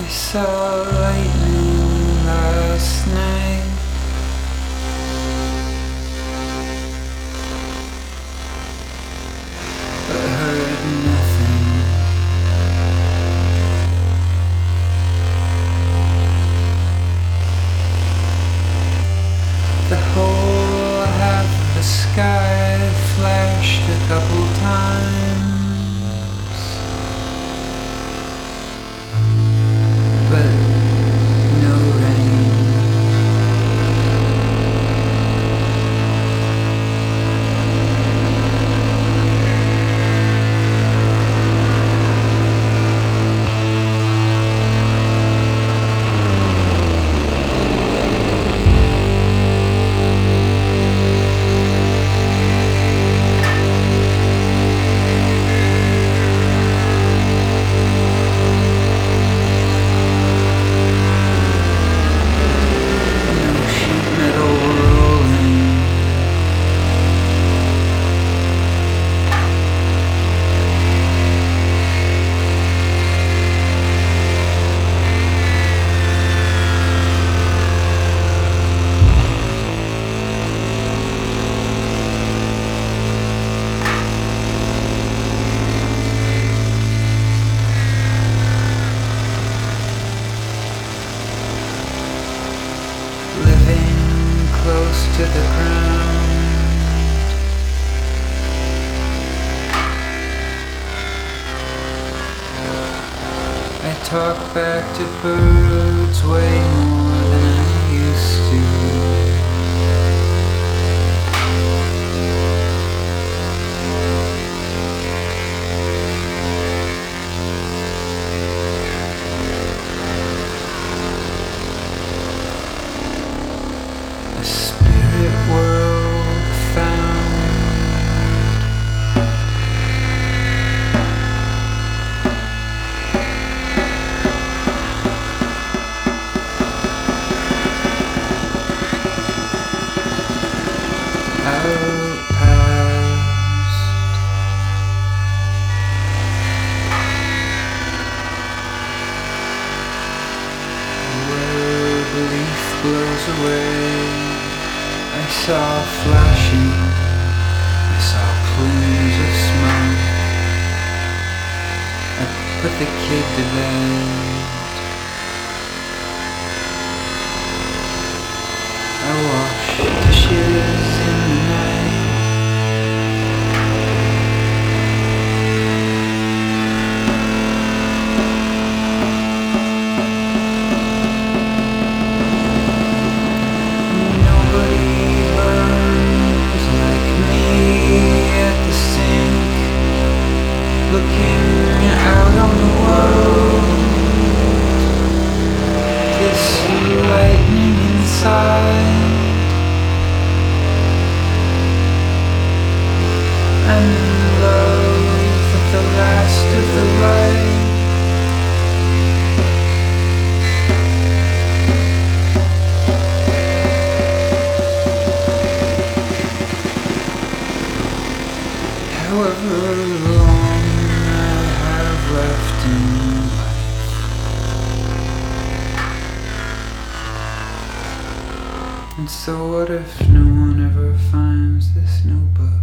I saw lightning last night. But heard nothing. The whole half of the sky flashed a couple times. But no rain. Living close to the ground, I talk back to birds way more than I used to. A spirit world found. Out past. Where belief blows away. I saw flashing, I saw plumes of smoke. I put the kid to bed. I washed dishes in the night. Looking out on the world, this lightning inside, I'm in love with the last of the light. However long left in life. And so what if no one ever finds this notebook?